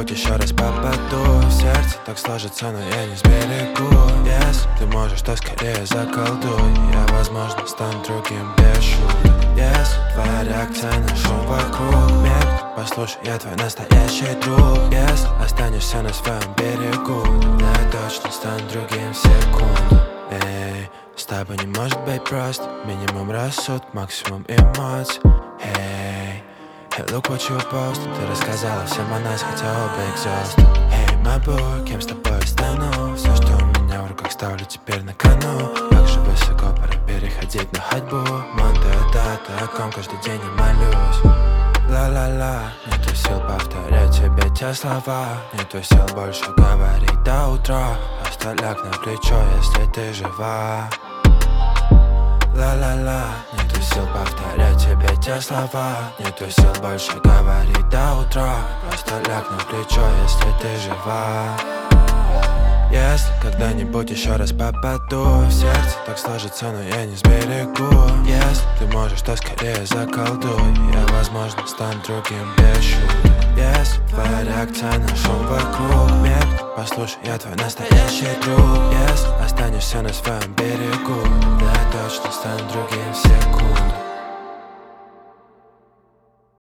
когда-нибудь еще раз попаду в сердце, так сложится, но я не сберегу. Если ты можешь, то скорее заколдуй. Я, возможно, стану другим без шуток. Если твоя реакция на шум вокруг мир, послушай, я твой настоящий друг. Если останешься на своем берегу, я точно стану другим в секунду. Эй, с тобой не может быть просто. Минимум рассудок, максимум эмоций. Эй, hey, look what you posted. Ты рассказала всем о нас, хотя оба exhausted. Эй, my boy, кем с тобой стану? Все, что у меня в руках, ставлю теперь на кону. Как же высоко, пора переходить на ходьбу. Монте дата, о ком каждый день я молюсь. Ла-ла-ла, нету сил повторять тебе те слова. Нету сил больше говорить до утра. Просто ляг на плечо, если ты жива. Ла-ла-ла, нету сил повторять тебе те слова. Нету сил больше говорить до утра. Просто ляг на плечо, если ты жива. Если когда-нибудь еще раз попаду в сердце, так сложится, но я не сберегу. Если ты можешь, то скорее заколдуй. Я, возможно, стану другим без шуток. Если твоя реакция на шум вокруг мир, послушай, я твой настоящий друг. Если останешься на своем берегу, я точно стану другим в секунду.